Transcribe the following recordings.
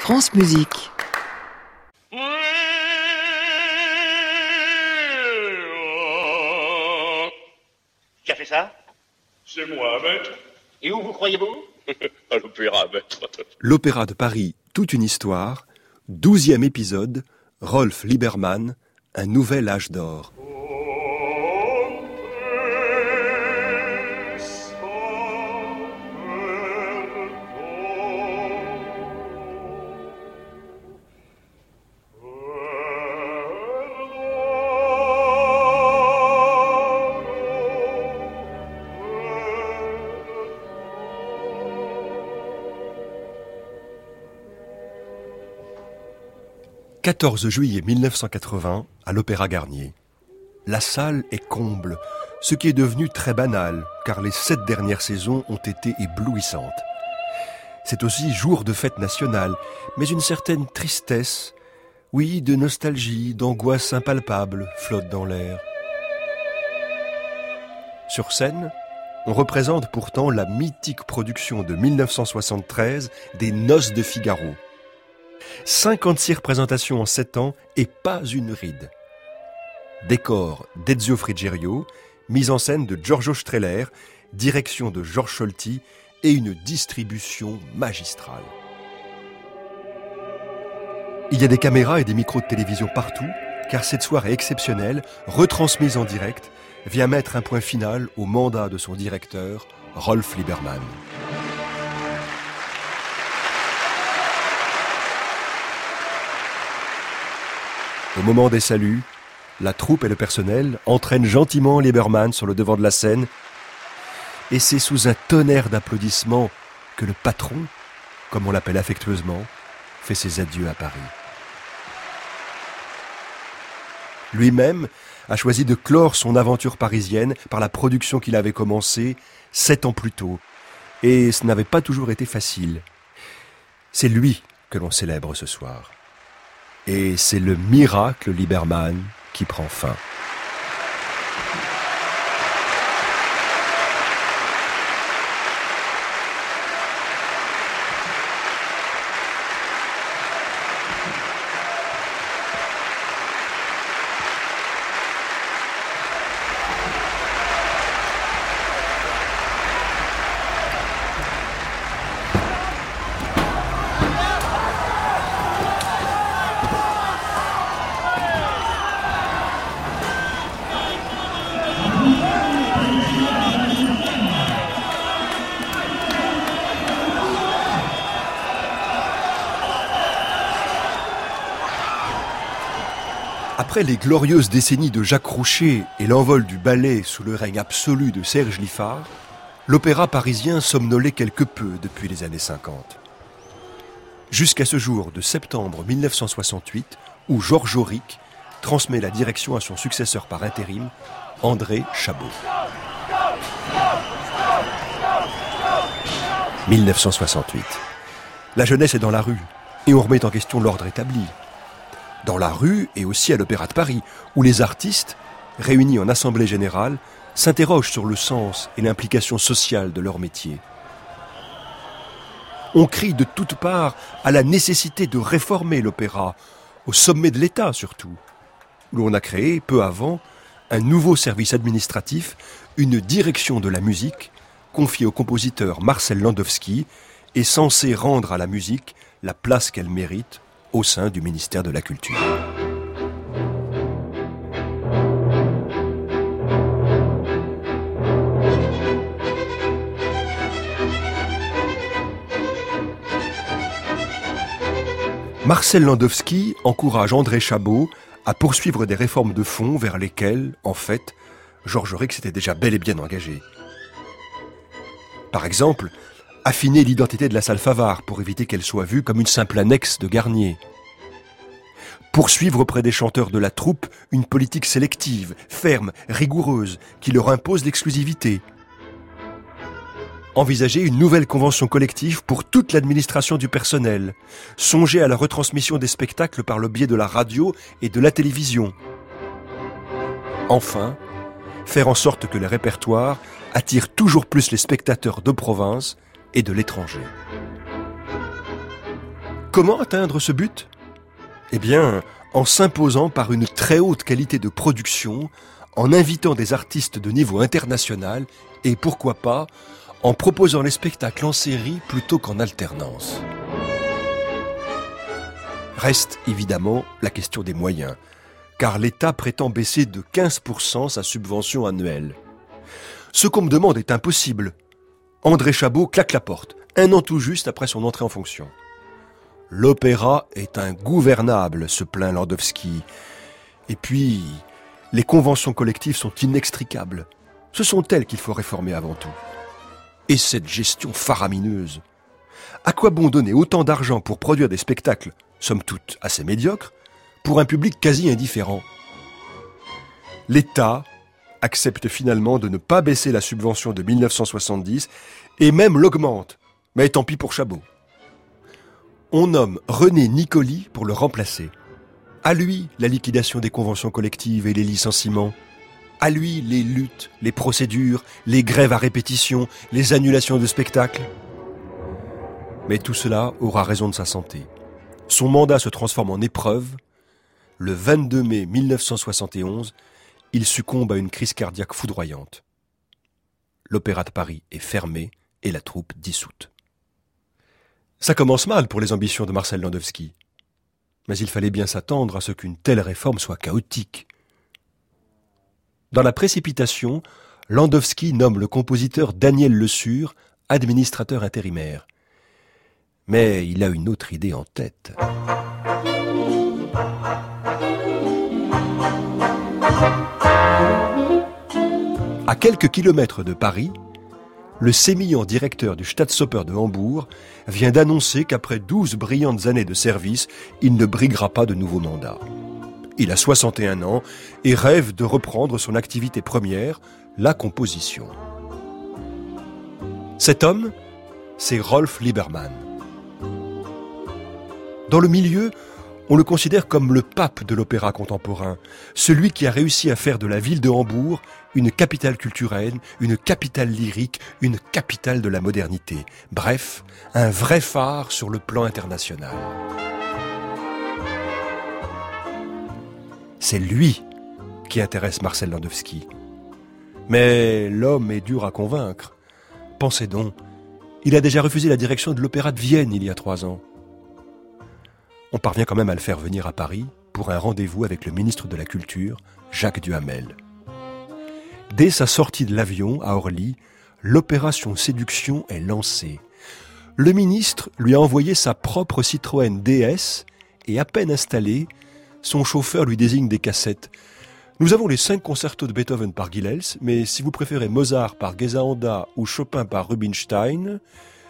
France Musique. Qui a fait ça? C'est moi, maître. Et où vous croyez-vous? À l'opéra, maître. L'Opéra de Paris, toute une histoire, 12e épisode, Rolf Liebermann, un nouvel âge d'or. « 14 juillet 1980, à l'Opéra Garnier. La salle est comble, ce qui est devenu très banal, car les 7 dernières saisons ont été éblouissantes. C'est aussi jour de fête nationale, mais une certaine tristesse, oui, de nostalgie, d'angoisse impalpable flotte dans l'air. Sur scène, on représente pourtant la mythique production de 1973 des Noces de Figaro. 56 représentations en 7 ans et pas une ride. Décor d'Ezio Frigerio, mise en scène de Giorgio Strehler, direction de Georges Scholti et une distribution magistrale. Il y a des caméras et des micros de télévision partout, car cette soirée exceptionnelle, retransmise en direct, vient mettre un point final au mandat de son directeur, Rolf Liebermann. Au moment des saluts, la troupe et le personnel entraînent gentiment Liebermann sur le devant de la scène et c'est sous un tonnerre d'applaudissements que le patron, comme on l'appelle affectueusement, fait ses adieux à Paris. Lui-même a choisi de clore son aventure parisienne par la production qu'il avait commencée 7 ans plus tôt. Et ce n'avait pas toujours été facile. C'est lui que l'on célèbre ce soir. Et c'est le miracle Liebermann qui prend fin. Après les glorieuses décennies de Jacques Roucher et l'envol du ballet sous le règne absolu de Serge Liffard, l'opéra parisien somnolait quelque peu depuis les années 50. Jusqu'à ce jour de septembre 1968, où Georges Auric transmet la direction à son successeur par intérim, André Chabot. 1968. La jeunesse est dans la rue, et on remet en question l'ordre établi. Dans la rue et aussi à l'Opéra de Paris, où les artistes, réunis en assemblée générale, s'interrogent sur le sens et l'implication sociale de leur métier. On crie de toutes parts à la nécessité de réformer l'opéra, au sommet de l'État surtout, où on a créé, peu avant, un nouveau service administratif, une direction de la musique, confiée au compositeur Marcel Landowski, et censée rendre à la musique la place qu'elle mérite au sein du ministère de la Culture. Marcel Landowski encourage André Chabot à poursuivre des réformes de fond vers lesquelles, en fait, Georges Auric s'était déjà bel et bien engagé. Par exemple, affiner l'identité de la salle Favart pour éviter qu'elle soit vue comme une simple annexe de Garnier. Poursuivre auprès des chanteurs de la troupe une politique sélective, ferme, rigoureuse, qui leur impose l'exclusivité. Envisager une nouvelle convention collective pour toute l'administration du personnel. Songer à la retransmission des spectacles par le biais de la radio et de la télévision. Enfin, faire en sorte que les répertoires attirent toujours plus les spectateurs de province et de l'étranger. comment atteindre ce but ? Eh bien, en s'imposant par une très haute qualité de production, en invitant des artistes de niveau international et pourquoi pas, en proposant les spectacles en série plutôt qu'en alternance. Reste évidemment la question des moyens, car l'État prétend baisser de 15% sa subvention annuelle. Ce qu'on me demande est impossible. André Chabot claque la porte, un an tout juste après son entrée en fonction. L'opéra est ingouvernable, se plaint Landowski. Et puis, les conventions collectives sont inextricables. Ce sont elles qu'il faut réformer avant tout. Et cette gestion faramineuse. À quoi bon donner autant d'argent pour produire des spectacles, somme toute assez médiocres, pour un public quasi indifférent ? L'État accepte finalement de ne pas baisser la subvention de 1970 et même l'augmente. Mais tant pis pour Chabot. On nomme René Nicoli pour le remplacer. À lui, la liquidation des conventions collectives et les licenciements. À lui, les luttes, les procédures, les grèves à répétition, les annulations de spectacles. Mais tout cela aura raison de sa santé. Son mandat se transforme en épreuve. Le 22 mai 1971, il succombe à une crise cardiaque foudroyante. L'Opéra de Paris est fermé et la troupe dissoute. Ça commence mal pour les ambitions de Marcel Landowski. Mais il fallait bien s'attendre à ce qu'une telle réforme soit chaotique. Dans la précipitation, Landowski nomme le compositeur Daniel Le Sur administrateur intérimaire. Mais il a une autre idée en tête. À quelques kilomètres de Paris, le sémillant directeur du Staatsoper de Hambourg vient d'annoncer qu'après 12 brillantes années de service, il ne briguera pas de nouveau mandat. Il a 61 ans et rêve de reprendre son activité première, la composition. Cet homme, c'est Rolf Liebermann. Dans le milieu, on le considère comme le pape de l'opéra contemporain, celui qui a réussi à faire de la ville de Hambourg une capitale culturelle, une capitale lyrique, une capitale de la modernité. Bref, un vrai phare sur le plan international. C'est lui qui intéresse Marcel Landowski. Mais l'homme est dur à convaincre. Pensez donc, il a déjà refusé la direction de l'Opéra de Vienne il y a 3 ans. On parvient quand même à le faire venir à Paris pour un rendez-vous avec le ministre de la Culture, Jacques Duhamel. Dès sa sortie de l'avion à Orly, l'opération Séduction est lancée. Le ministre lui a envoyé sa propre Citroën DS et à peine installé, son chauffeur lui désigne des cassettes. Nous avons les 5 concertos de Beethoven par Gilels, mais si vous préférez Mozart par Gesahanda ou Chopin par Rubinstein...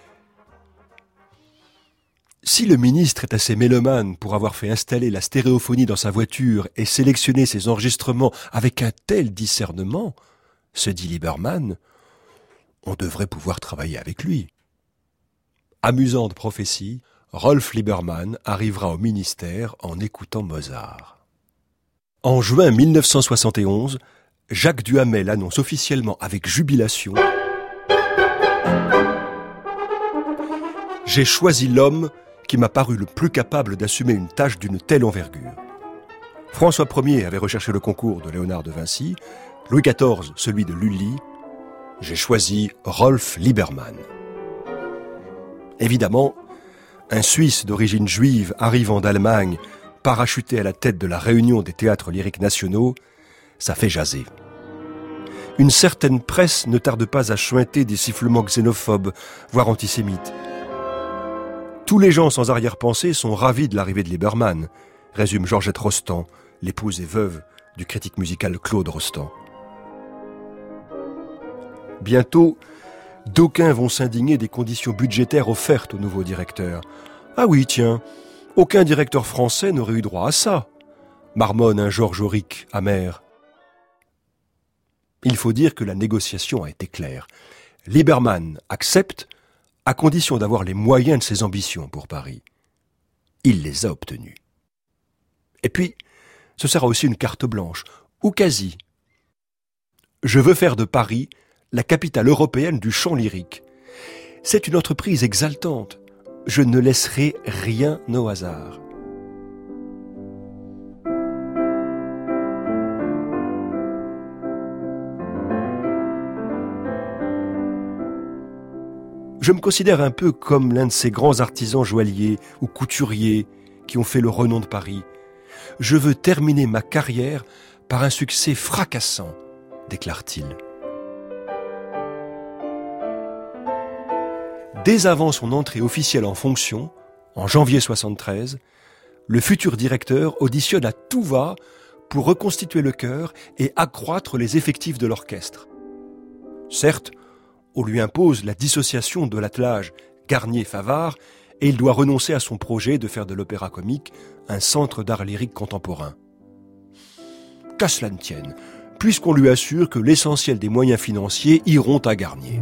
Si le ministre est assez mélomane pour avoir fait installer la stéréophonie dans sa voiture et sélectionner ses enregistrements avec un tel discernement, se dit Liebermann, on devrait pouvoir travailler avec lui. Amusante prophétie, Rolf Liebermann arrivera au ministère en écoutant Mozart. En juin 1971, Jacques Duhamel annonce officiellement avec jubilation « J'ai choisi l'homme qui m'a paru le plus capable d'assumer une tâche d'une telle envergure. » François Ier avait recherché le concours de Léonard de Vinci, Louis XIV celui de Lully. J'ai choisi Rolf Liebermann. Évidemment, un Suisse d'origine juive arrivant d'Allemagne, parachuté à la tête de la réunion des théâtres lyriques nationaux, ça fait jaser. Une certaine presse ne tarde pas à chuinter des sifflements xénophobes, voire antisémites. Tous les gens sans arrière-pensée sont ravis de l'arrivée de Liebermann, résume Georgette Rostand, l'épouse et veuve du critique musical Claude Rostand. Bientôt, d'aucuns vont s'indigner des conditions budgétaires offertes au nouveau directeur. Ah oui, tiens, aucun directeur français n'aurait eu droit à ça, marmonne un Georges Auric amer. Il faut dire que la négociation a été claire. Liebermann accepte, à condition d'avoir les moyens de ses ambitions pour Paris. Il les a obtenus. Et puis, ce sera aussi une carte blanche, ou quasi. Je veux faire de Paris la capitale européenne du chant lyrique. C'est une entreprise exaltante. je ne laisserai rien au hasard. Je me considère un peu comme l'un de ces grands artisans joailliers ou couturiers qui ont fait le renom de Paris. Je veux terminer ma carrière par un succès fracassant, déclare-t-il. Dès avant son entrée officielle en fonction, en janvier 73, le futur directeur auditionne à tout va pour reconstituer le chœur et accroître les effectifs de l'orchestre. Certes, on lui impose la dissociation de l'attelage Garnier-Favart et il doit renoncer à son projet de faire de l'opéra comique un centre d'art lyrique contemporain. Qu'à cela ne tienne, puisqu'on lui assure que l'essentiel des moyens financiers iront à Garnier.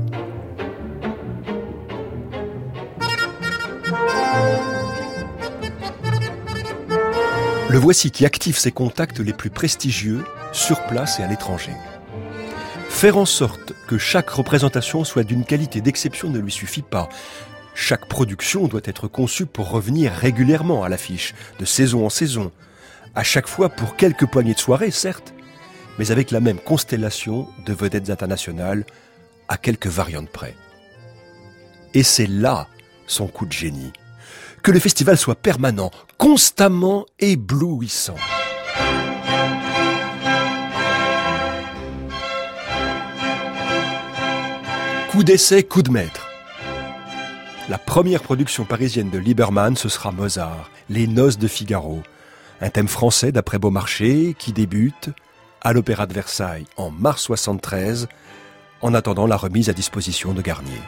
Le voici qui active ses contacts les plus prestigieux, sur place et à l'étranger. Faire en sorte que chaque représentation soit d'une qualité d'exception ne lui suffit pas. Chaque production doit être conçue pour revenir régulièrement à l'affiche, de saison en saison. À chaque fois pour quelques poignées de soirées, certes, mais avec la même constellation de vedettes internationales, à quelques variantes près. Et c'est là son coup de génie. Que le festival soit permanent, constamment éblouissant. Coup d'essai, coup de maître. La première production parisienne de Liebermann, ce sera Mozart, Les Noces de Figaro. Un thème français d'après Beaumarchais qui débute à l'Opéra de Versailles en mars 73, en attendant la remise à disposition de Garnier.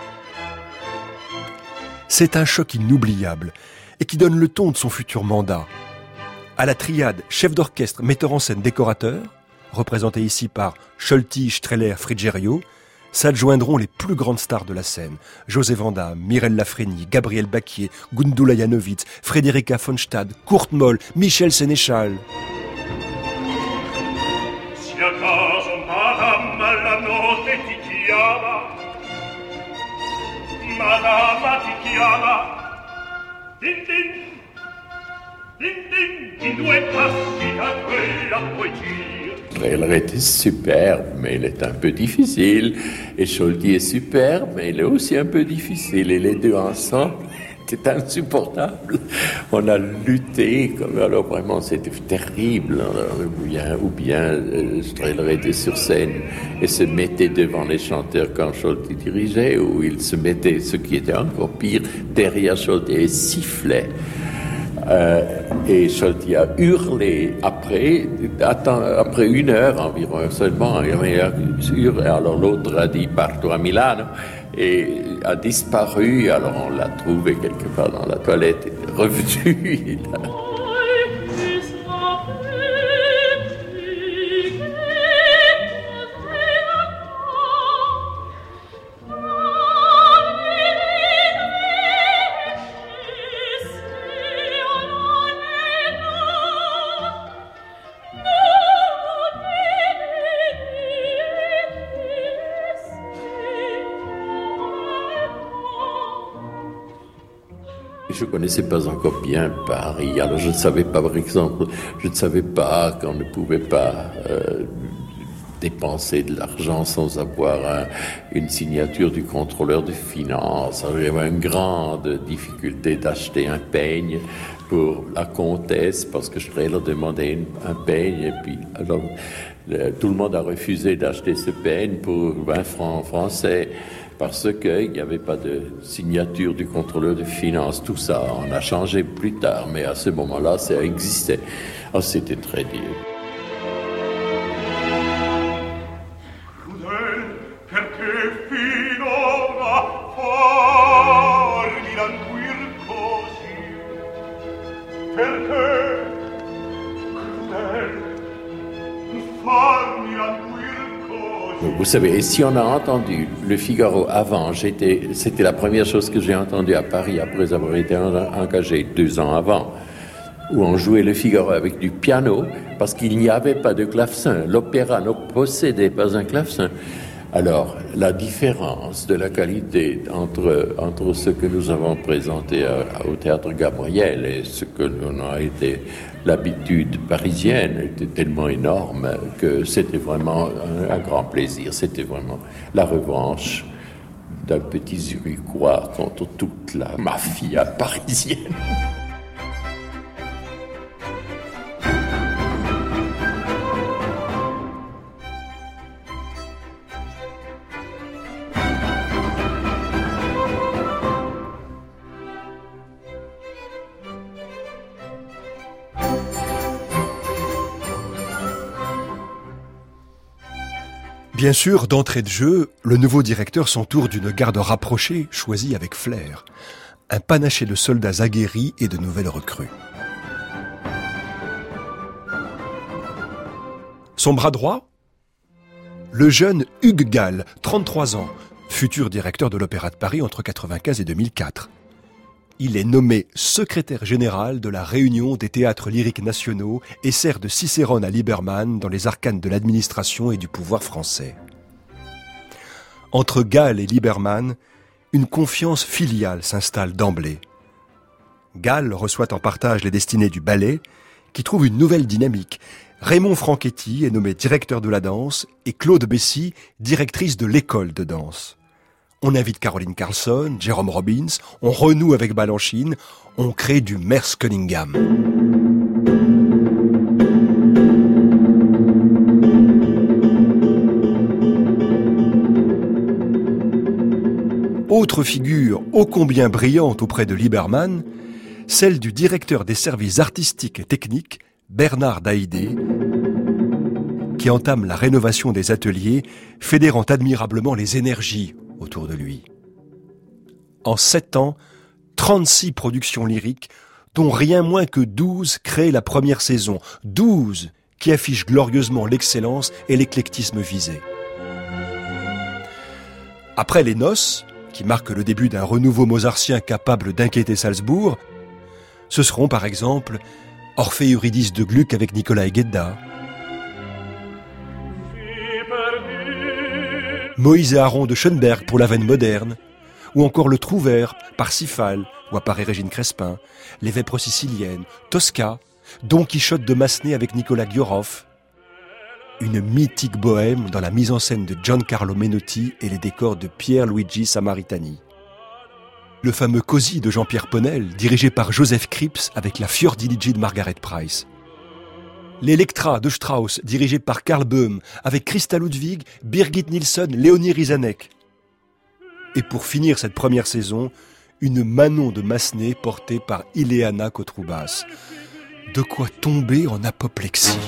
C'est un choc inoubliable et qui donne le ton de son futur mandat. À la triade chef d'orchestre, metteur en scène, décorateur, représenté ici par Scholti, Streller, Frigerio, s'adjoindront les plus grandes stars de la scène. José Van Damme, Mireille Lafreni, Gabriel Baquier, Gundula Janowitz, Frédérica von Stade, Kurt Moll, Michel Sénéchal. Si a caso madame la notte ti chiama, madame ti chiama, din din, din din, i due passi da quella puoi dire. Strehler était superbe, mais il est un peu difficile. Et Scholti est superbe, mais il est aussi un peu difficile. Et les deux ensemble, c'était insupportable. On a lutté, alors vraiment c'était terrible. Ou bien Strehler était sur scène et se mettait devant les chanteurs quand Scholti dirigeait, ou il se mettait, ce qui était encore pire, derrière Scholti et sifflait. Et Scholti a hurlé après 1 heure environ seulement. Alors l'autre a dit « Parto a Milano » et a disparu. Alors on l'a trouvé quelque part dans la toilette et est revenu. Je ne connaissais pas encore bien Paris. Alors je ne savais pas, par exemple, qu'on ne pouvait pas dépenser de l'argent sans avoir une signature du contrôleur des finances. Alors, j'avais une grande difficulté d'acheter un peigne pour la comtesse parce que Strehler demandait un peigne et puis alors tout le monde a refusé d'acheter ce peigne pour 20 francs français. Parce qu'il n'y avait pas de signature du contrôleur des finances. Tout ça, on a changé plus tard, mais à ce moment-là, ça existait. Oh, c'était très dur. Vous savez, et si on a entendu le Figaro avant, c'était la première chose que j'ai entendue à Paris après avoir été engagé 2 ans avant, où on jouait le Figaro avec du piano, parce qu'il n'y avait pas de clavecin. L'opéra ne possédait pas un clavecin. Alors, la différence de la qualité entre ce que nous avons présenté au Théâtre Gabriel et ce que l'on a été l'habitude parisienne était tellement énorme que c'était vraiment un grand plaisir. C'était vraiment la revanche d'un petit Zurichois contre toute la mafia parisienne. Bien sûr, d'entrée de jeu, le nouveau directeur s'entoure d'une garde rapprochée, choisie avec flair. Un panaché de soldats aguerris et de nouvelles recrues. Son bras droit ? Le jeune Hugues Gall, 33 ans, futur directeur de l'Opéra de Paris entre 1995 et 2004. Il est nommé secrétaire général de la Réunion des théâtres lyriques nationaux et sert de Cicérone à Liebermann dans les arcanes de l'administration et du pouvoir français. Entre Gall et Liebermann, une confiance filiale s'installe d'emblée. Gall reçoit en partage les destinées du ballet, qui trouve une nouvelle dynamique. Raymond Franchetti est nommé directeur de la danse et Claude Bessy, directrice de l'école de danse. On invite Caroline Carlson, Jérôme Robbins, on renoue avec Balanchine, on crée du Merce Cunningham. Autre figure ô combien brillante auprès de Liebermann, celle du directeur des services artistiques et techniques, Bernard Daïdé, qui entame la rénovation des ateliers, fédérant admirablement les énergies autour de lui. En 7 ans, 36 productions lyriques, dont rien moins que 12 créent la première saison. 12 qui affichent glorieusement l'excellence et l'éclectisme visé. Après Les Noces, qui marquent le début d'un renouveau mozartien capable d'inquiéter Salzbourg, ce seront par exemple Orphée Eurydice de Gluck avec Nicolas Guedda, Moïse et Aaron de Schoenberg pour la veine moderne, ou encore Le Trouvère par Sifal, ou apparaît Régine Crespin, Les Vêpres siciliennes, Tosca, Don Quichotte de Massenet avec Nicolas Ghiorov, une mythique bohème dans la mise en scène de Giancarlo Menotti et les décors de Pierluigi Samaritani. Le fameux Così de Jean-Pierre Ponel, dirigé par Joseph Kripps avec la Fiordiligi de Margaret Price. L'Electra de Strauss, dirigé par Karl Böhm, avec Christa Ludwig, Birgit Nilsson, Léonie Rizanek. Et pour finir cette première saison, une Manon de Massenet portée par Ileana Kotroubas. De quoi tomber en apoplexie.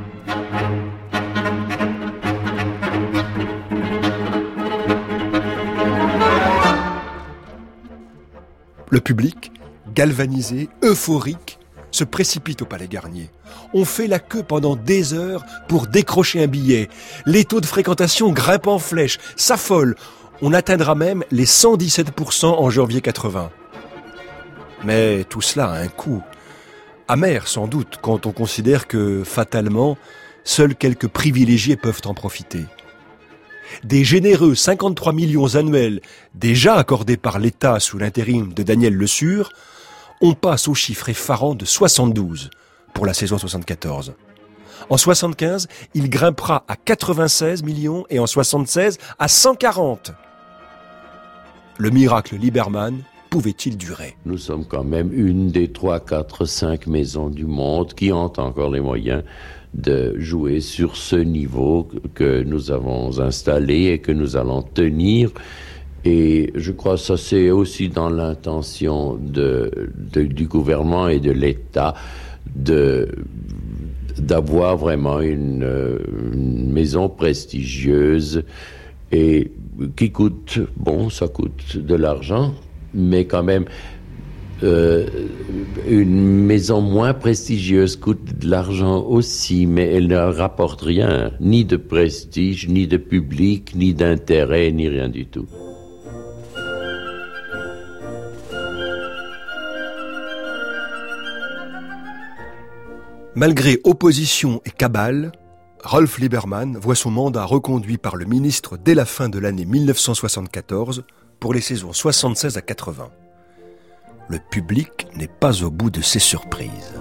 Le public, galvanisé, euphorique, se précipite au Palais Garnier. On fait la queue pendant des heures pour décrocher un billet. Les taux de fréquentation grimpent en flèche, s'affolent. On atteindra même les 117% en janvier 80. Mais tout cela a un coût. Amer sans doute quand on considère que, fatalement, seuls quelques privilégiés peuvent en profiter. Des généreux 53 millions annuels déjà accordés par l'État sous l'intérim de Daniel Le Sur, on passe au chiffre effarant de 72 pour la saison 74. En 75, il grimpera à 96 millions et en 76 à 140. Le miracle Liebermann pouvait-il durer ? Nous sommes quand même une des 3, 4, 5 maisons du monde qui ont encore les moyens de jouer sur ce niveau que nous avons installé et que nous allons tenir. Et je crois que ça c'est aussi dans l'intention du gouvernement et de l'État d'avoir vraiment une maison prestigieuse et qui coûte, ça coûte de l'argent, mais quand même une maison moins prestigieuse coûte de l'argent aussi, mais elle ne rapporte rien, ni de prestige, ni de public, ni d'intérêt, ni rien du tout. Malgré opposition et cabale, Rolf Liebermann voit son mandat reconduit par le ministre dès la fin de l'année 1974 pour les saisons 76 à 80. Le public n'est pas au bout de ses surprises.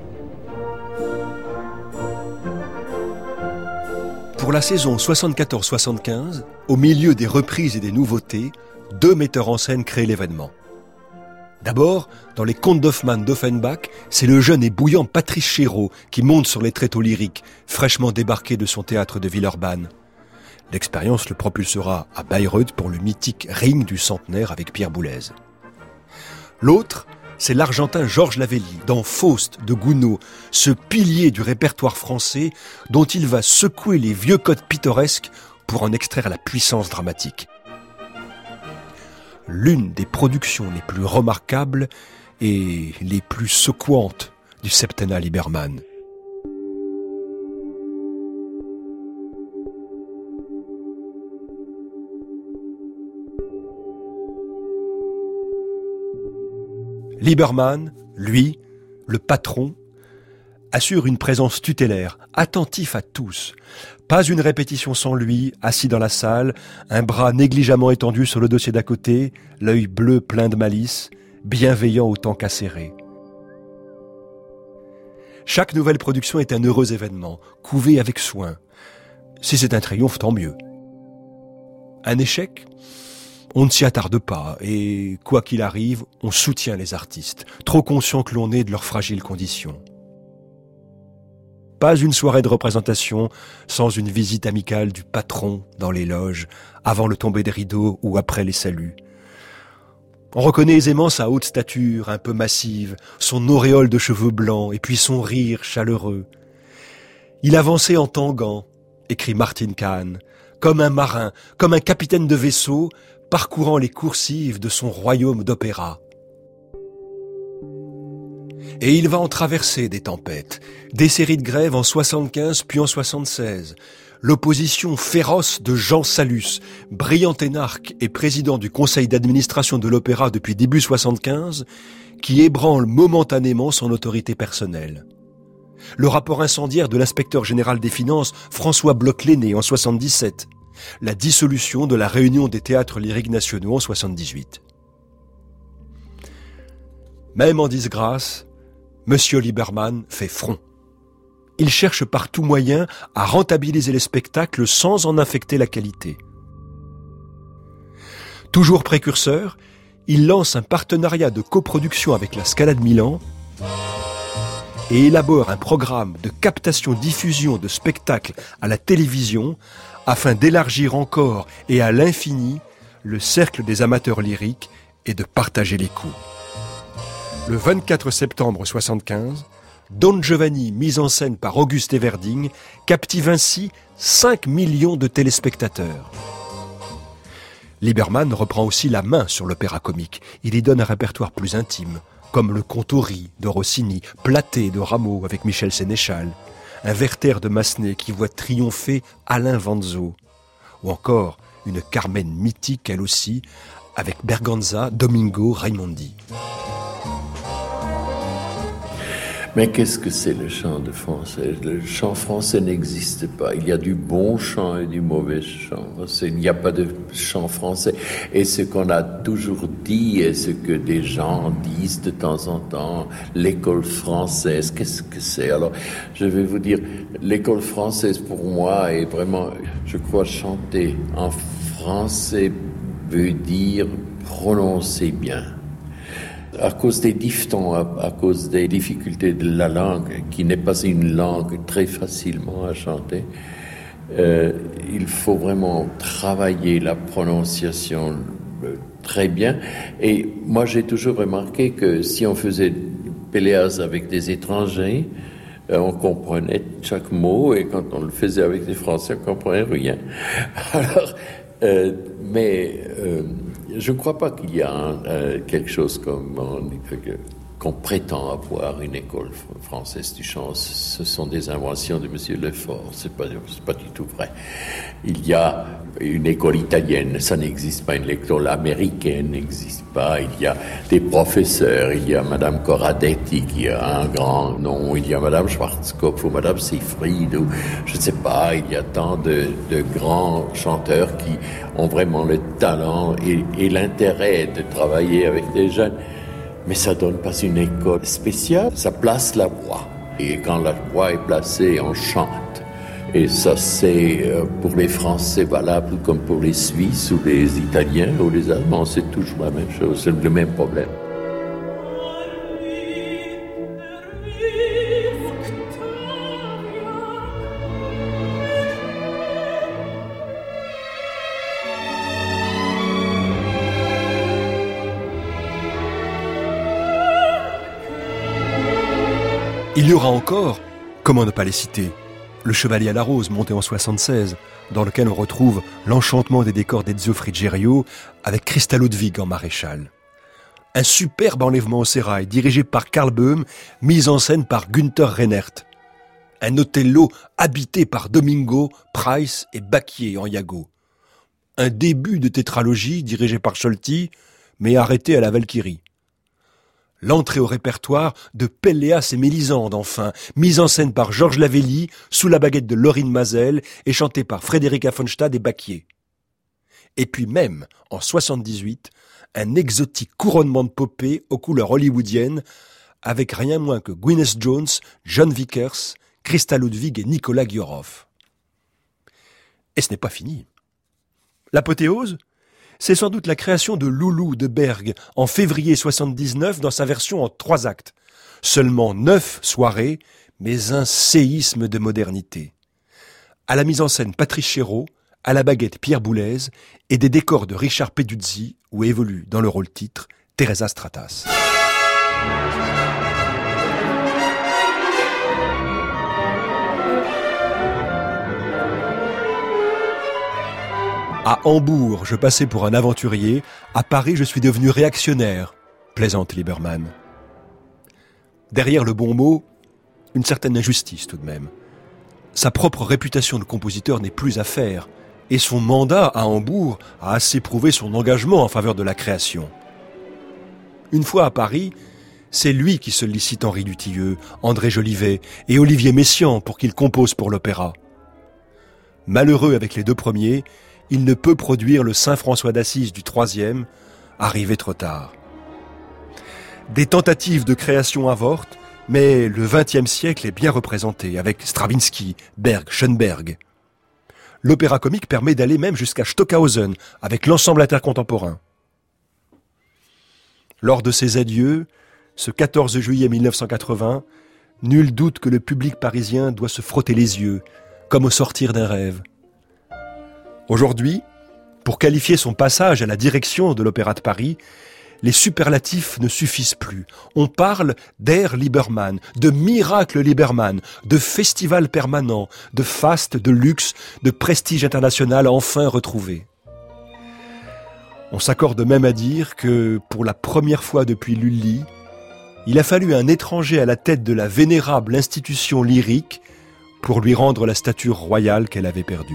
Pour la saison 74-75, au milieu des reprises et des nouveautés, 2 metteurs en scène créent l'événement. D'abord, dans les contes d'Hoffmann d'Offenbach, c'est le jeune et bouillant Patrice Chéreau qui monte sur les tréteaux lyriques, fraîchement débarqué de son théâtre de Villeurbanne. L'expérience le propulsera à Bayreuth pour le mythique Ring du centenaire avec Pierre Boulez. L'autre, c'est l'Argentin Georges Lavelli, dans Faust de Gounod, ce pilier du répertoire français dont il va secouer les vieux codes pittoresques pour en extraire la puissance dramatique. L'une des productions les plus remarquables et les plus secouantes du septennat Liebermann. Liebermann, lui, le patron, assure une présence tutélaire, attentif à tous. Pas une répétition sans lui, assis dans la salle, un bras négligemment étendu sur le dossier d'à côté, l'œil bleu plein de malice, bienveillant autant qu'acéré. Chaque nouvelle production est un heureux événement, couvé avec soin. Si c'est un triomphe, tant mieux. Un échec ? On ne s'y attarde pas et, quoi qu'il arrive, on soutient les artistes, trop conscients que l'on est de leurs fragiles conditions. Pas une soirée de représentation sans une visite amicale du patron dans les loges, avant le tomber des rideaux ou après les saluts. On reconnaît aisément sa haute stature, un peu massive, son auréole de cheveux blancs et puis son rire chaleureux. Il avançait en tanguant, écrit Martin Kahn, comme un marin, comme un capitaine de vaisseau, parcourant les coursives de son royaume d'opéra. Et il va en traverser des tempêtes, des séries de grèves en 75 puis en 76, l'opposition féroce de Jean Salus, brillant énarque et président du conseil d'administration de l'opéra depuis début 75, qui ébranle momentanément son autorité personnelle. Le rapport incendiaire de l'inspecteur général des finances François Bloch-Lenné en 77, la dissolution de la Réunion des théâtres lyriques nationaux en 78. Même en disgrâce, Monsieur Liebermann fait front. Il cherche par tout moyen à rentabiliser les spectacles sans en affecter la qualité. Toujours précurseur, il lance un partenariat de coproduction avec la Scala de Milan et élabore un programme de captation-diffusion de spectacles à la télévision afin d'élargir encore et à l'infini le cercle des amateurs lyriques et de partager les coûts. Le 24 septembre 1975, Don Giovanni, mise en scène par Auguste Everding, captive ainsi 5 millions de téléspectateurs. Liebermann reprend aussi la main sur l'opéra comique. Il y donne un répertoire plus intime, comme le Contori de Rossini, Platé de Rameau avec Michel Sénéchal, un Werther de Massenet qui voit triompher Alain Vanzo, ou encore une Carmen mythique elle aussi, avec Berganza, Domingo, Raimondi. Mais qu'est-ce que c'est le chant de français ? Le chant français n'existe pas. Il y a du bon chant et du mauvais chant. Il n'y a pas de chant français. Et ce qu'on a toujours dit et ce que des gens disent de temps en temps, l'école française, qu'est-ce que c'est ? Alors, je vais vous dire, l'école française pour moi est vraiment, je crois, chanter en français veut dire prononcer bien. À cause des diphthongs, à cause des difficultés de la langue, qui n'est pas une langue très facilement à chanter, il faut vraiment travailler la prononciation très bien. Et moi, j'ai toujours remarqué que si on faisait Péléas avec des étrangers, on comprenait chaque mot, et quand on le faisait avec des Français, on ne comprenait rien. Alors, je ne crois pas qu'il y a quelque chose comme qu'on prétend avoir une école française du chant. Ce sont des inventions de M. Lefort. C'est pas du tout vrai. Il y a une école italienne, ça n'existe pas, une école américaine n'existe pas. Il y a des professeurs, il y a Madame Corradetti qui a un grand nom, il y a Madame Schwarzkopf ou Madame Seyfried, ou je ne sais pas, il y a tant de grands chanteurs qui ont vraiment le talent et l'intérêt de travailler avec des jeunes. Mais ça donne pas une école spéciale, ça place la voix. Et quand la voix est placée, on chante. Et ça, c'est pour les Français valable comme pour les Suisses ou les Italiens ou les Allemands. C'est toujours la même chose, c'est le même problème. Il y aura encore, comment ne pas les citer, Le Chevalier à la Rose, monté en 76, dans lequel on retrouve l'enchantement des décors d'Ezio Frigerio avec Christa Ludwig en maréchal. Un superbe enlèvement au sérail, dirigé par Karl Böhm, mis en scène par Günther Reinert. Un Othello habité par Domingo, Price et Bacchier en Iago. Un début de tétralogie dirigé par Scholti, mais arrêté à la Valkyrie. L'entrée au répertoire de Pelléas et Mélisande, enfin, mise en scène par Georges Lavelli, sous la baguette de Laurine Mazel, et chantée par Frédérica von Stade et Bacchier. Et puis même, en 78, un exotique couronnement de popée aux couleurs hollywoodiennes, avec rien moins que Gwyneth Jones, John Vickers, Christa Ludwig et Nicolas Ghiorov. Et ce n'est pas fini. L'apothéose ? C'est sans doute la création de Loulou de Berg en février 79 dans sa version en 3 actes. Seulement 9 soirées, mais un séisme de modernité. À la mise en scène Patrice Chéreau, à la baguette Pierre Boulez et des décors de Richard Peduzzi où évolue dans le rôle titre Teresa Stratas. À Hambourg, je passais pour un aventurier. À Paris, je suis devenu réactionnaire, plaisante Lieberman. Derrière le bon mot, une certaine injustice tout de même. Sa propre réputation de compositeur n'est plus à faire, et son mandat à Hambourg a assez prouvé son engagement en faveur de la création. Une fois à Paris, c'est lui qui sollicite Henri Dutilleux, André Jolivet et Olivier Messiaen pour qu'ils composent pour l'opéra. Malheureux avec les 2 premiers, il ne peut produire le Saint-François d'Assise du 3e, arrivé trop tard. Des tentatives de création avortent, mais le XXe siècle est bien représenté, avec Stravinsky, Berg, Schoenberg. L'opéra comique permet d'aller même jusqu'à Stockhausen, avec l'ensemble intercontemporain. Lors de ses adieux, ce 14 juillet 1980, nul doute que le public parisien doit se frotter les yeux, comme au sortir d'un rêve. Aujourd'hui, pour qualifier son passage à la direction de l'Opéra de Paris, les superlatifs ne suffisent plus. On parle d'ère Lieberman, de miracle Lieberman, de festival permanent, de faste, de luxe, de prestige international enfin retrouvé. On s'accorde même à dire que, pour la première fois depuis Lully, il a fallu un étranger à la tête de la vénérable institution lyrique pour lui rendre la stature royale qu'elle avait perdue.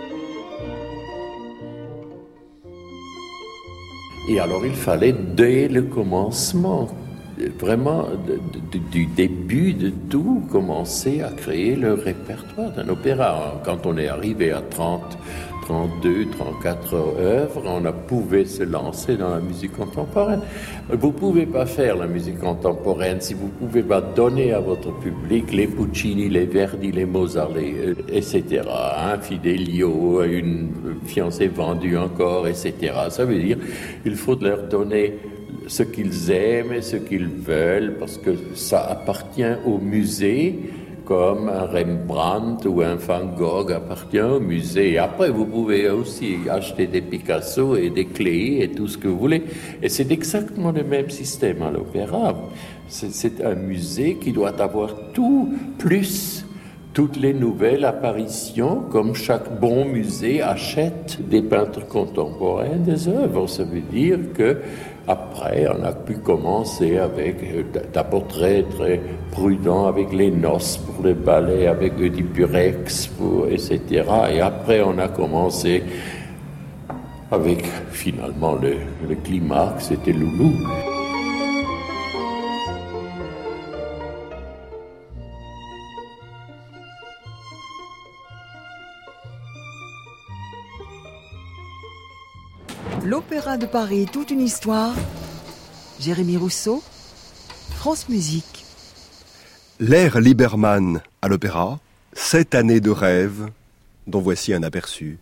Et alors il fallait, dès le commencement, vraiment du début de tout, commencer à créer le répertoire d'un opéra. Quand on est arrivé à 30, 32, 34 œuvres, on pouvait se lancer dans la musique contemporaine. Vous ne pouvez pas faire la musique contemporaine si vous ne pouvez pas donner à votre public les Puccini, les Verdi, les Mozart, etc. Un Fidelio, une fiancée vendue encore, etc. Ça veut dire qu'il faut leur donner ce qu'ils aiment et ce qu'ils veulent, parce que ça appartient au musée, comme un Rembrandt ou un Van Gogh appartient au musée. Et après, vous pouvez aussi acheter des Picasso et des Klee et tout ce que vous voulez. Et c'est exactement le même système à l'opéra. C'est un musée qui doit avoir tout, plus toutes les nouvelles apparitions, comme chaque bon musée achète des peintres contemporains, des œuvres. Ça veut dire que après, on a pu commencer avec, d'abord très prudent avec les noces pour le ballet, avec Oedipurex, etc. Et après, on a commencé avec finalement le climax, c'était Loulou. L'Opéra de Paris, toute une histoire. Jérémy Rousseau, France Musique. L'air Liebermann à l'opéra, 7 années de rêve, dont voici un aperçu.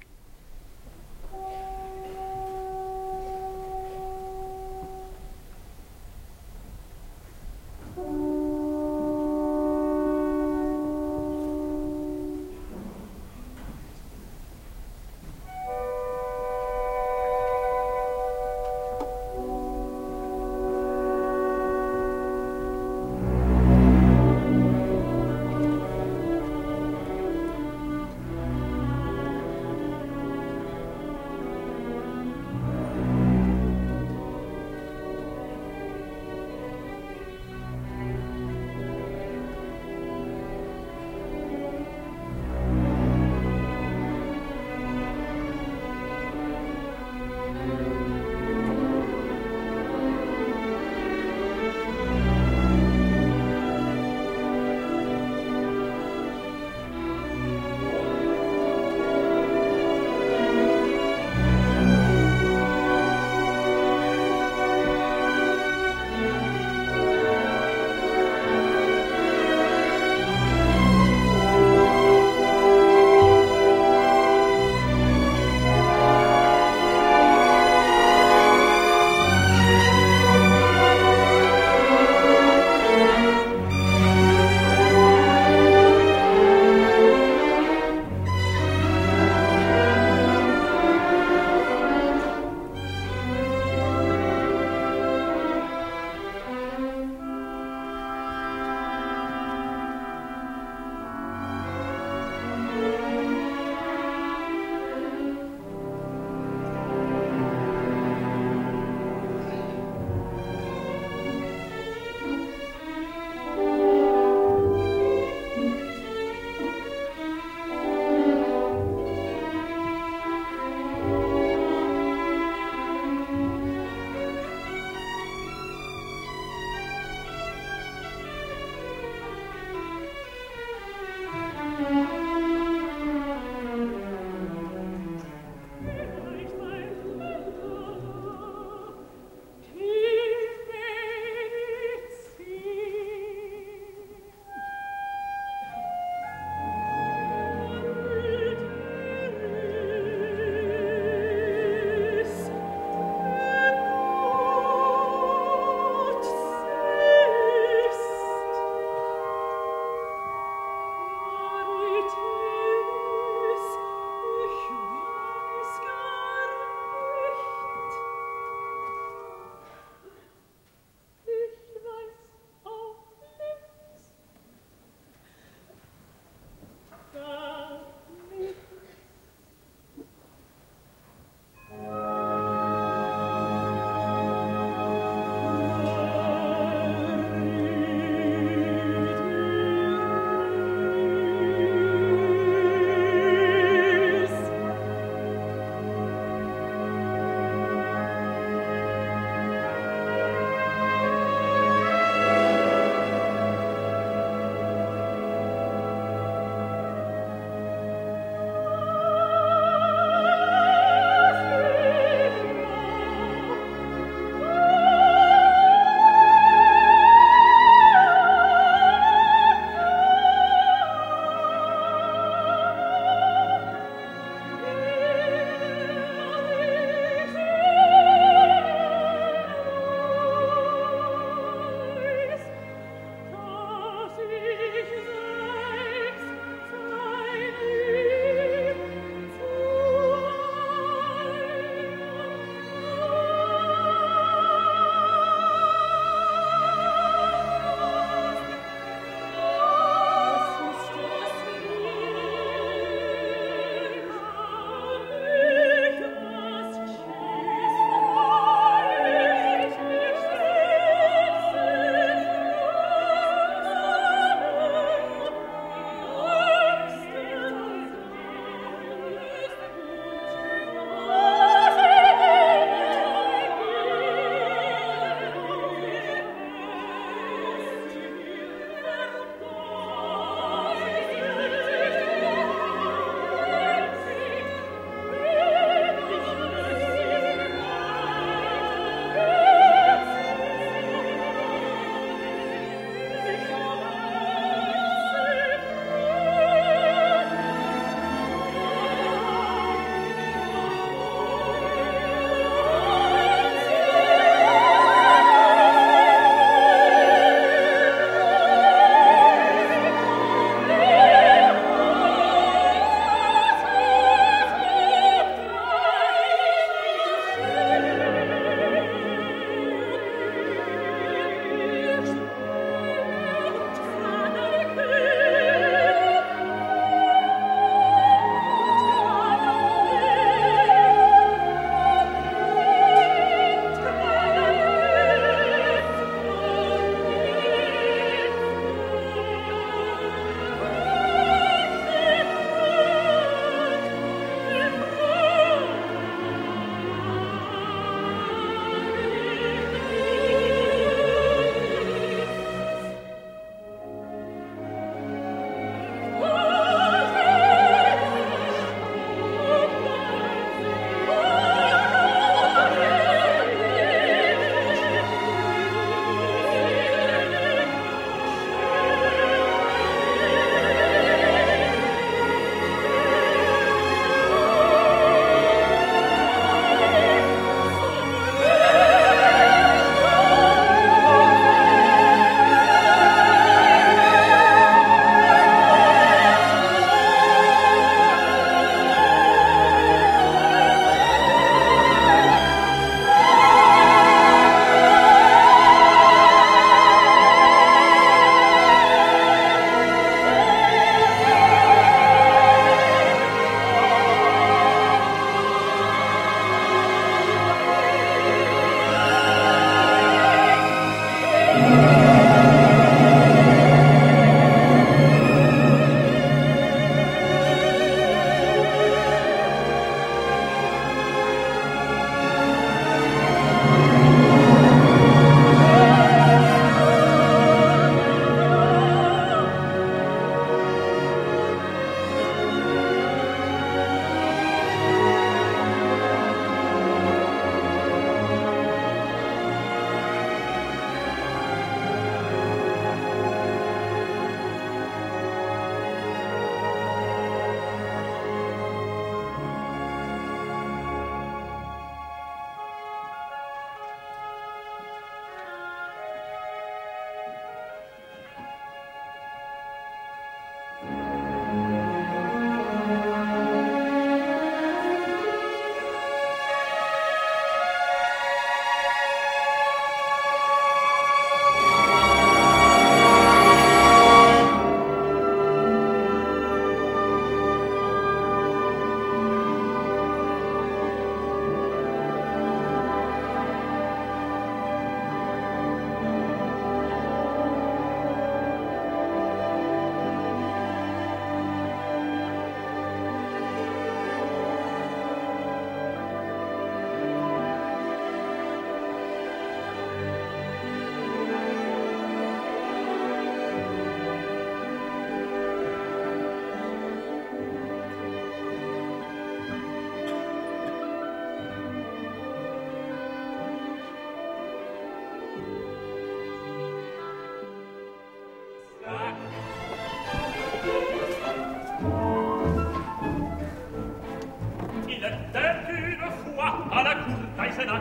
Il était une fois à la cour d'Eisenach.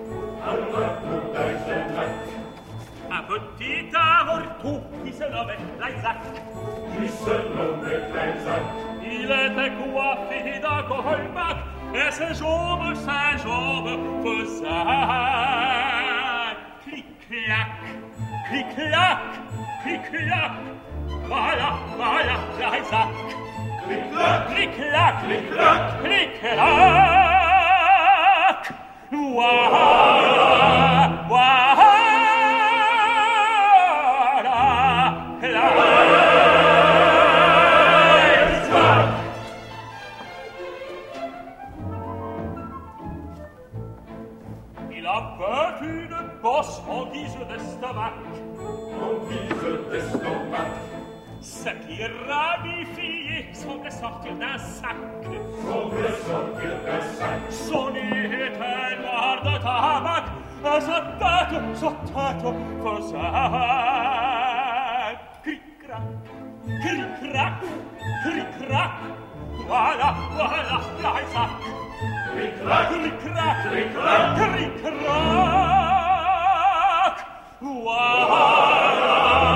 Un petit avortou qui se nommait Isaac. Il était coiffé d'un colbac et ses jambes faisaient clic-clac, clic-clac, clic-clac. Voilà, Isaac. Clic-clac, clic-clac, clic-clac, clic-clac. Voilà. Il avait une bosse en guise d'estomac. Ce qui ramifié semblait sortir d'un sac. Son nez était noir de tabac, et sa tête faisait cric-crac, cric-crac, cric-crac. Voilà, Isaac. Cric-crac, cric-crac, cric-crac, cric-crac. Voilà.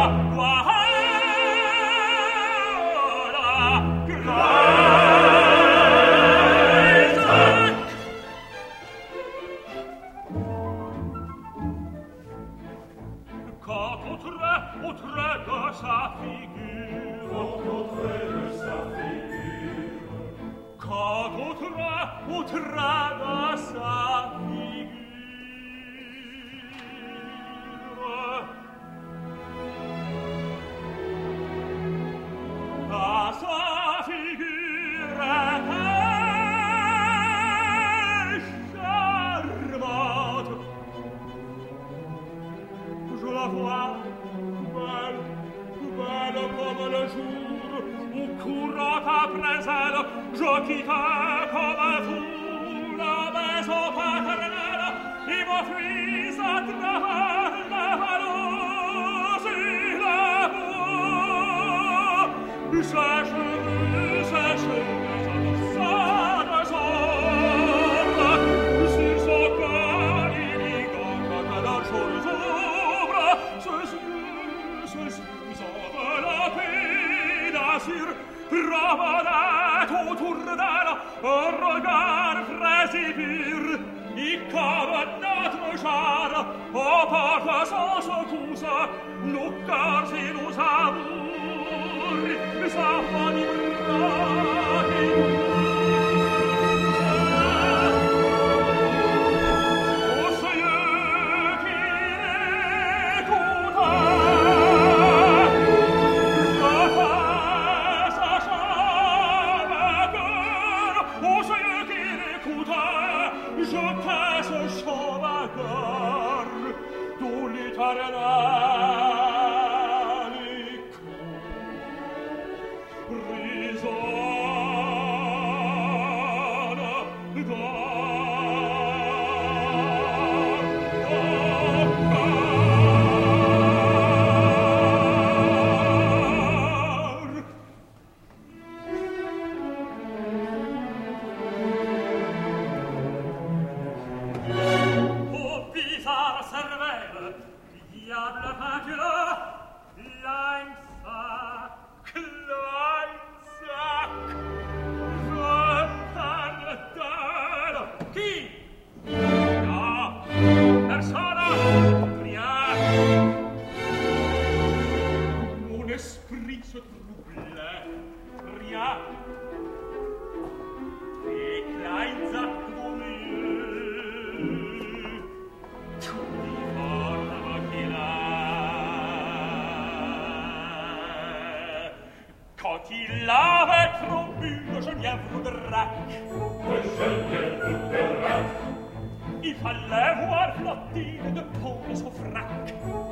Il fallait voir flottine de pont de son frac.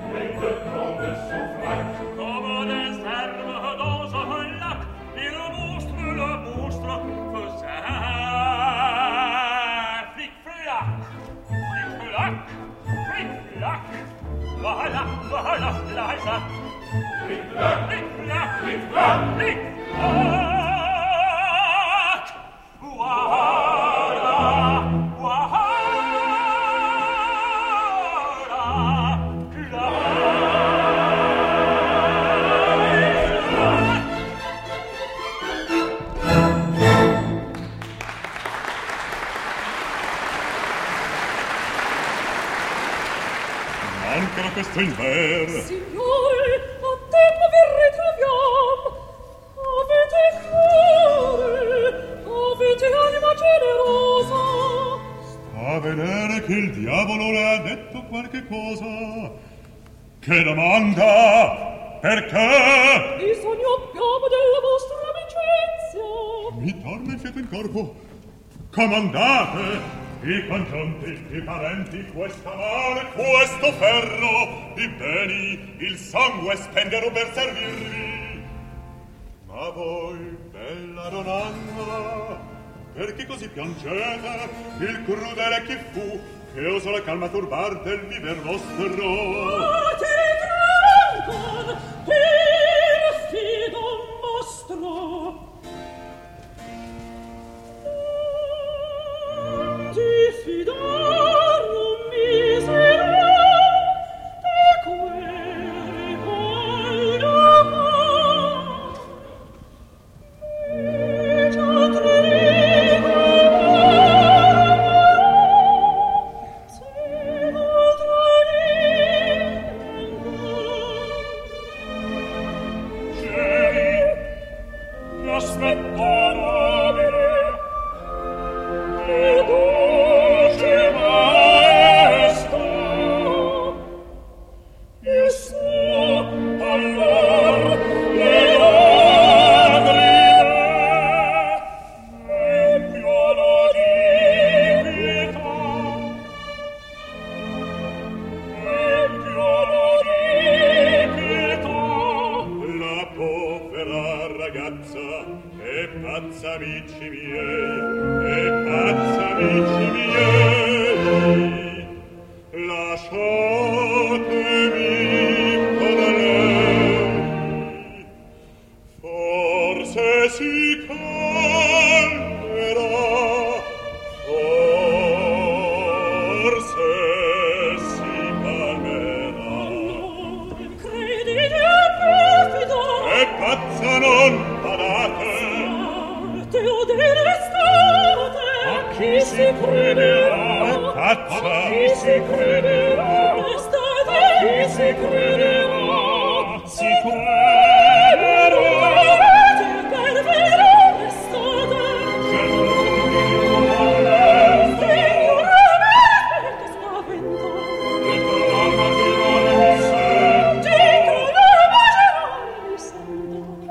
Comme des herbes dans un lac, et le monstre faisait flic-flac, flic-flac, flic-flac. Voilà, Isaac. Mancano questo inverno. Signore, a tempo vi ritroviamo. Avete cuore, avete anima generosa. Sta a vedere che il diavolo le ha detto qualche cosa. Che domanda? Perché? Bisogno abbiamo della vostra amicizia. Mi torna il fiato in corpo. Comandate! I congiunti, i parenti, questa mano, questo ferro, i beni, il sangue spenderò per servirvi. Ma voi, bella donna, perché così piangete? Il crudele chi fu, che osò la calma turbar del viver vostro? Fate tranquil, perfido mostro. Diffidar un misero de quelle volga e già trerigo se Cieli, mi aspetta nobile. Dolce maestà, il suo allor le lagrime, empiono di pietà, la povera ragazza è pazza, amici miei, è pazza, amici miei, lasciatemi con lei, forse si calmerà, forse si calmerà. non credete a perfido. È pazza, non badate. Te o derestate. A chi si crederà? È pazza. A chi si crederà? Restate. A chi si crederà? Si crederà. Per vero restate. Signore, spaventato. L'alma di mare mi sente. Dico l'alma generale mi sento.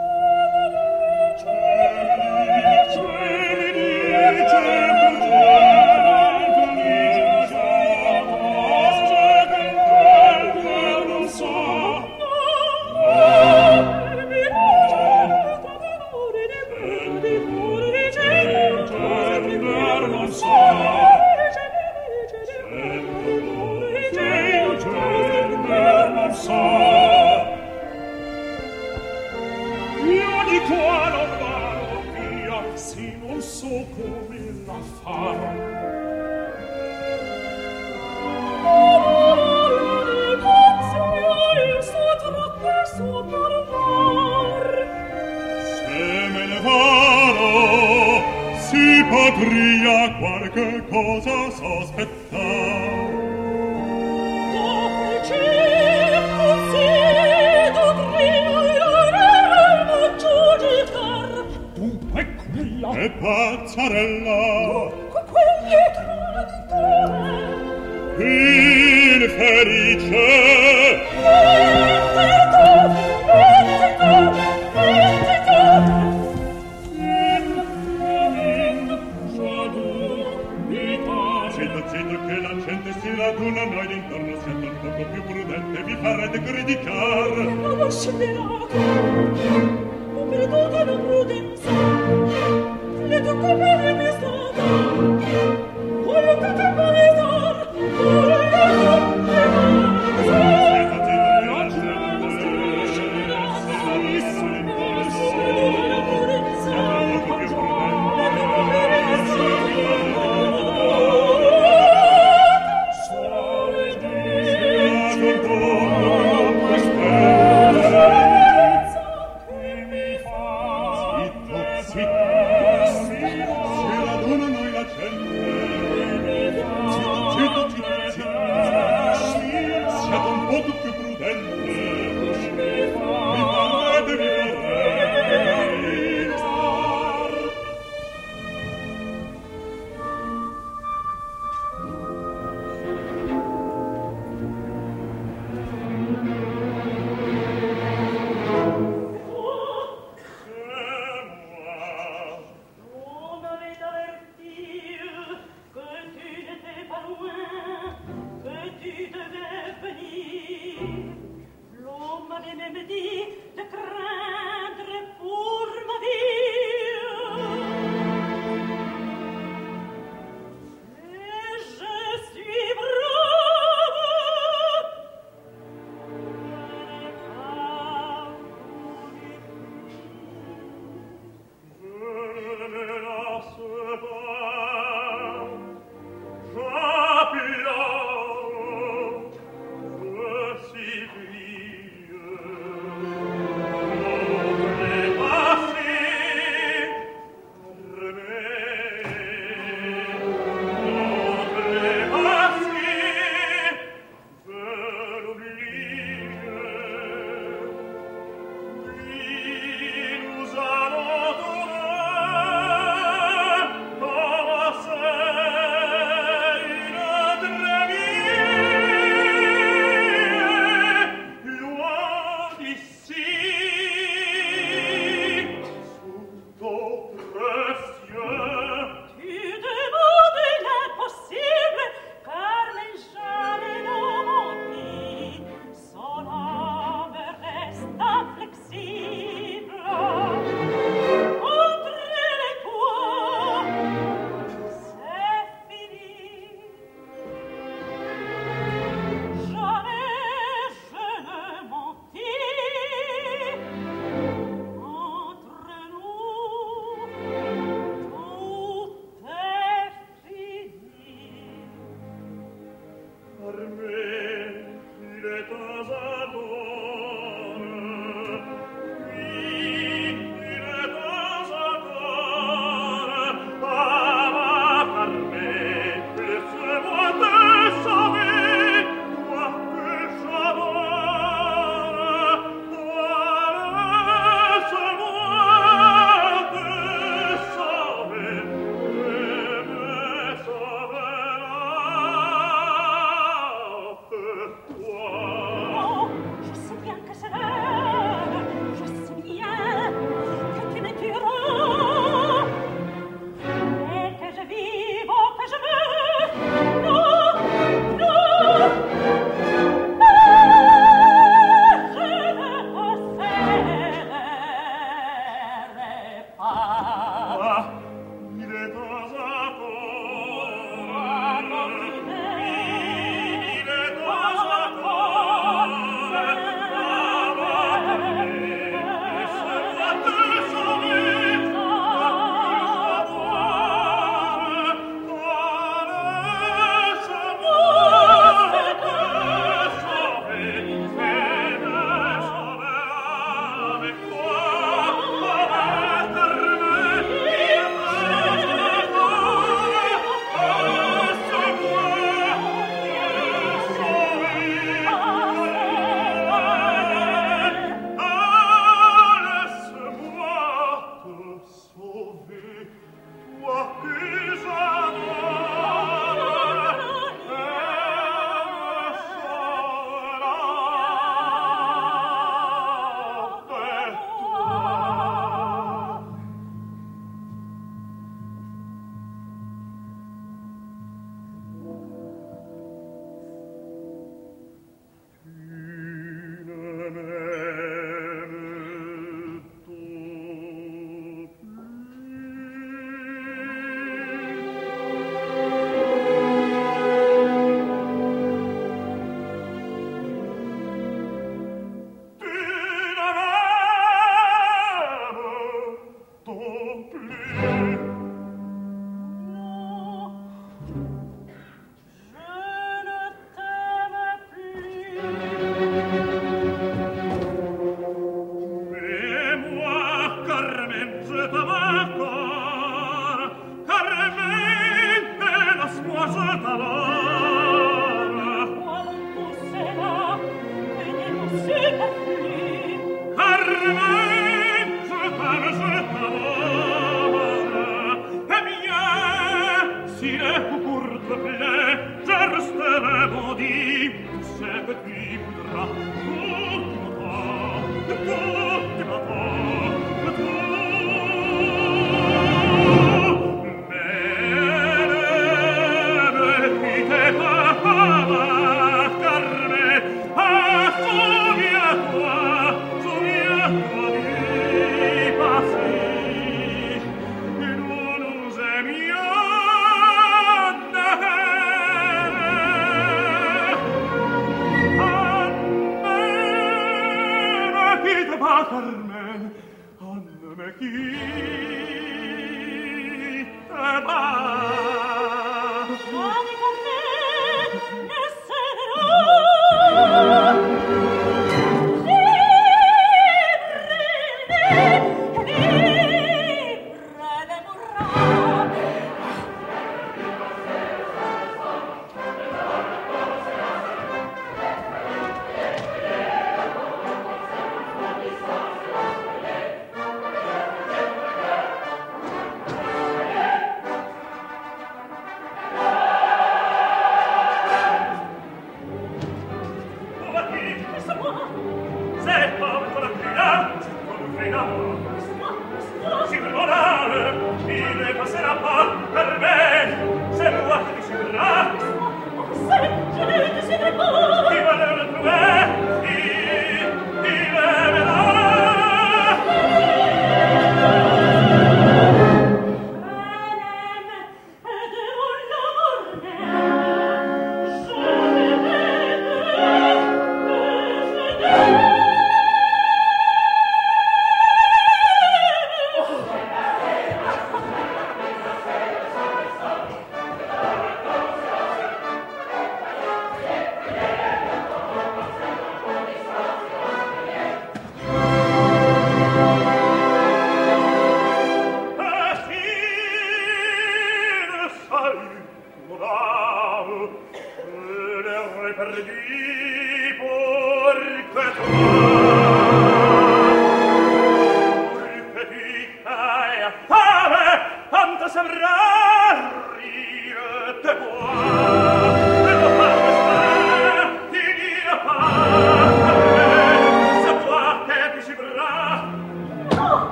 Io di qua non vado via, sì, non so come la farò. Se me ne vado, si potria qualche cosa sospettar. Dunque quella È pazzarella, quegli traditore infelice. Zitto, zitto, che la gente si raduna, noi d'intorno siamo un poco più prudente, vi farete criticar. non scellerato non perduta la prudenza le tocco per mi stata voglio che te paesar voglio che te paesar Zitto, zitto, che la gente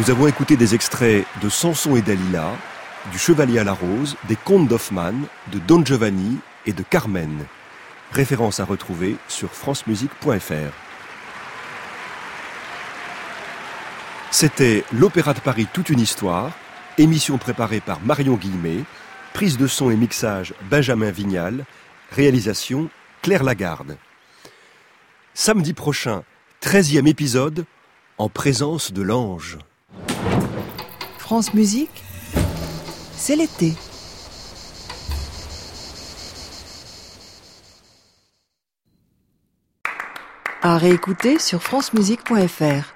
Nous avons écouté des extraits de Samson et Dalila, du Chevalier à la Rose, des Contes d'Hoffmann, de Don Giovanni et de Carmen. Référence à retrouver sur francemusique.fr. C'était l'Opéra de Paris toute une histoire, émission préparée par Marion Guillemet, prise de son et mixage Benjamin Vignal, réalisation Claire Lagarde. Samedi prochain, 13e épisode, en présence de l'ange. France Musique, c'est l'été. À réécouter sur francemusique.fr.